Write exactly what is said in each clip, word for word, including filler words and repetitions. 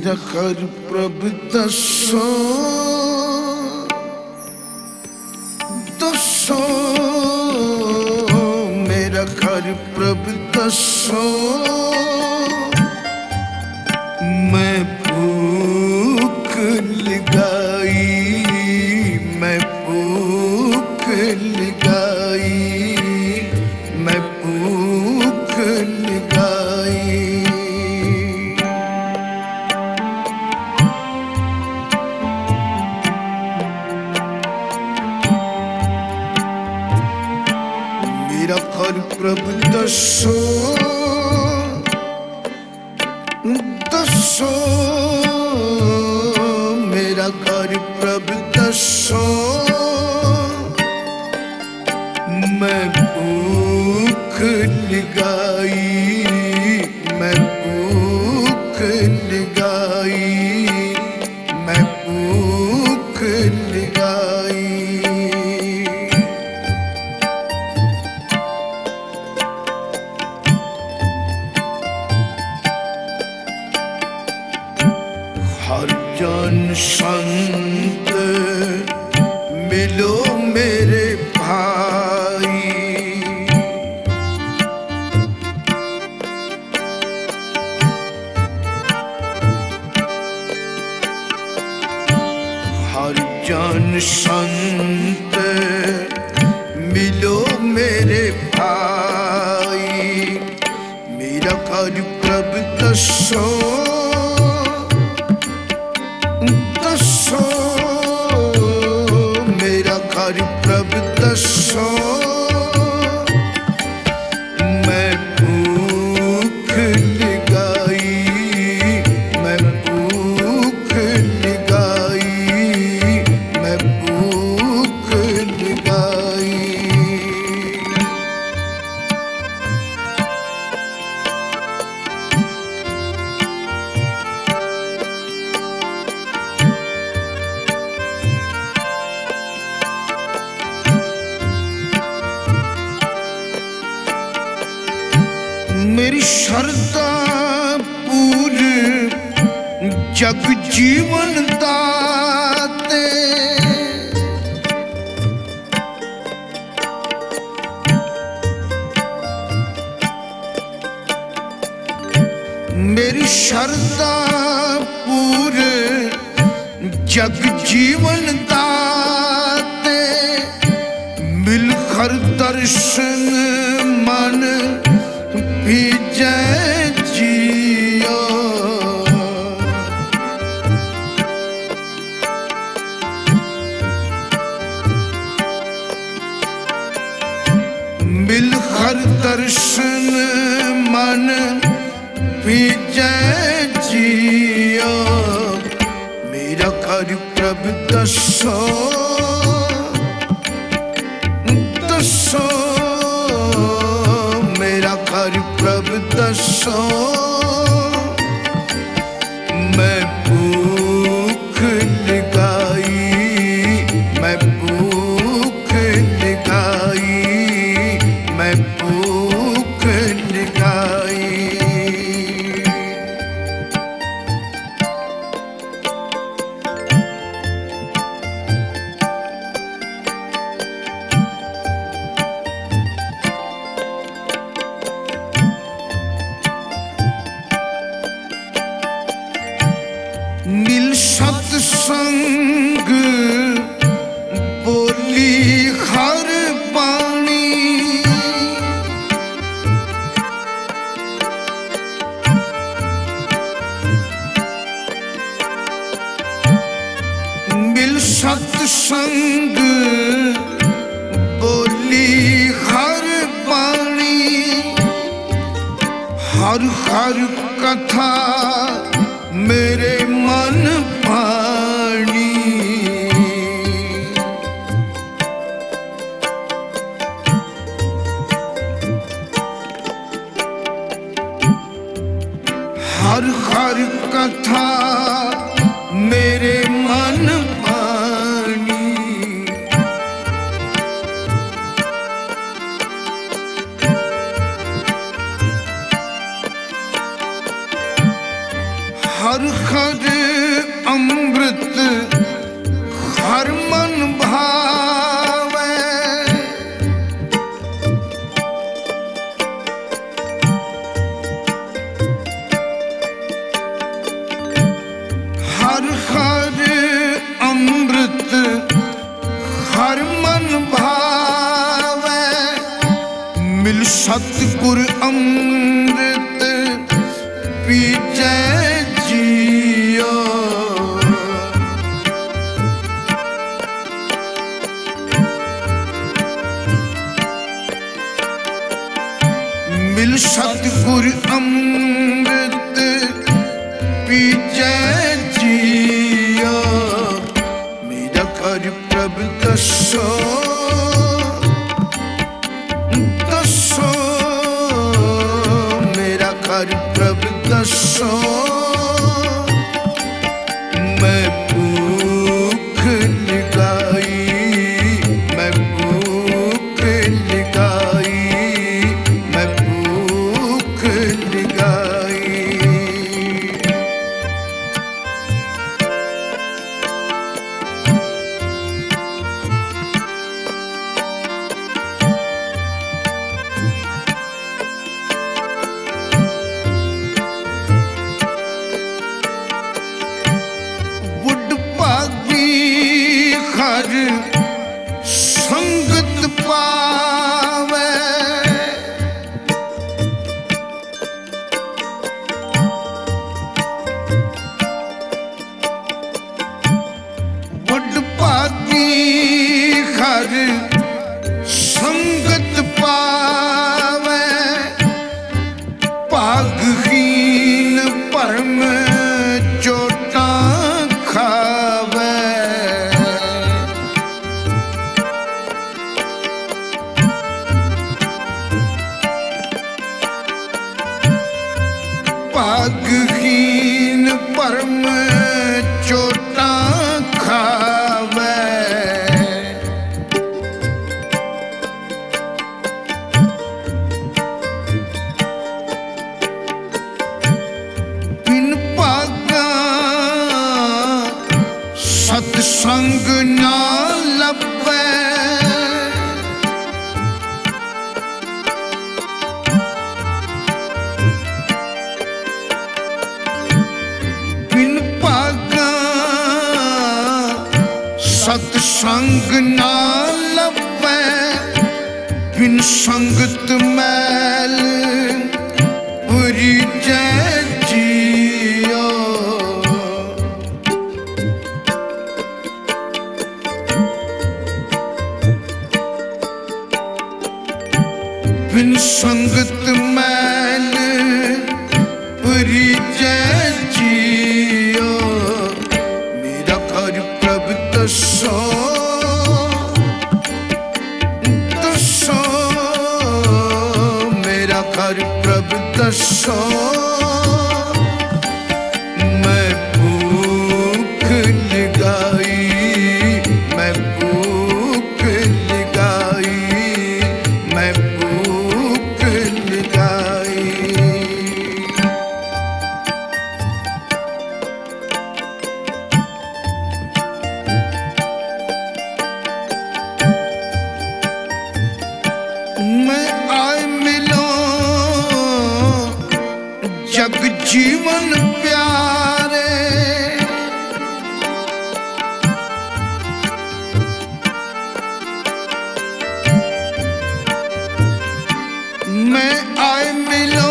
मेरा घर प्रभु दसो दसो मेरा घर प्रभु दसो मैं भूख लगाई मैं भूख लगाई मैं भूख लगाई मेरा घर प्रभु दसो दसो मेरा घर प्रभु दसो मैं भूख लगाई मैं भूख लगाई मैं भूख लगाई हर जन संत मिलो मेरे भाई हर जन संत मिलो मेरे भाई मेरा घर प्रभु दसो दसो मेरा घर प्रभु दसो मैं भूख लगाई मैं भूख लगाई मैं भूख लगाई मेरी श्रद्धा पूर जग जीवन दाते मेरी श्रद्धा पूर जग जीवन दाते मिलकर दर्शन मन जय जियो मिलकर दर्शन मन जय जियो मेरा घर प्रभु दसो दसो मेरा घर प्रभु दसो मैं भूख लगाई मैं भूख लगाई मैं भूख लगाई मिल सत्संग बोली हर बाणी मिल सत्संग बोली हर बाणी हर हर कथा मेरे मन भानी हर हर कथा मेरे मन भानी हर हर मिल सतगुर अमृत पीजै जियो। मिल सतगुर अमृत पीजै जियो। मेरा कर प्रभ दसो दसो, मेरा कर प्रभ दसो। मैं भूख लगाई, मैं भूख लगाई, मैं भूख लगाई। हर संगत पावे, वड भागी हर संगत पावे। भागहीन परम चोटा खावे। भागहीन परम चोटा खावे। बिन भागा सतसंग ना लभै। सतसंग ना लभै, बिन संगत मैल उरीजै जियो। बिन संगत मैल उरीजै जियो। मेरा कर प्रभ दसो दसो, मेरा कर प्रभ दसो। मैं भूख लगाई, मैं भूख लगाई, मैं भूख लगाई। मैं आए मिलो जग जीवन प्यारे। मैं आए मिलो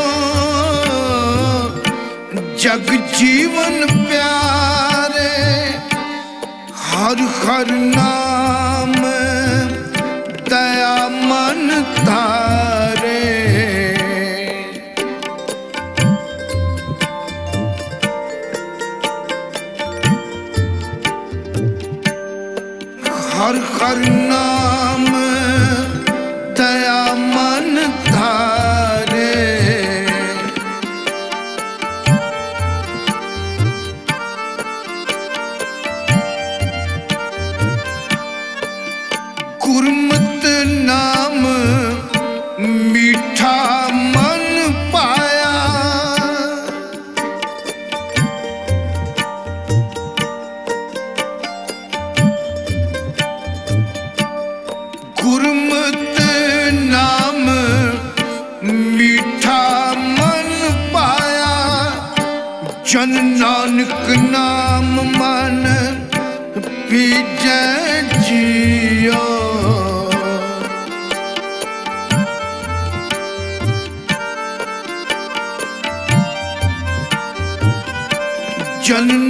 जग जीवन प्यारे। हर हर नाम दया मन तारे। हर हर नाम दया मन तारे। गुरमत नाम मीठा मन पाया। गुरमत नाम मीठा मन पाया। जन नानक नाम मन पीजै जियो।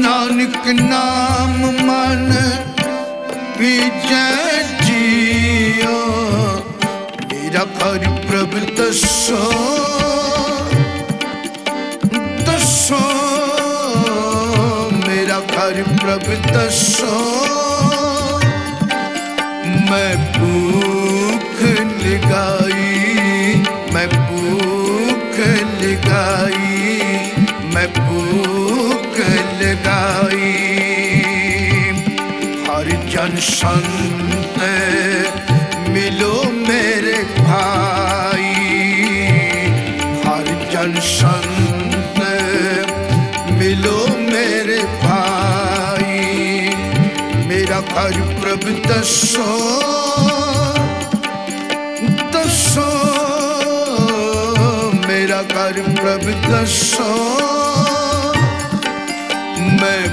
नानक नाम मन पीजै जियो। मेरा घर प्रभ दसो दसो, मेरा घर प्रभ दसो। मैं भूख लगाई, मैं भूख लगाई, मैं भूख लगाई। हर जन संत मिलो मेरे भाई, हर जन संत मिलो मेरे भाई। मेरा घर प्रभ दसो दसो, मेरा घर प्रभ दसो। मैं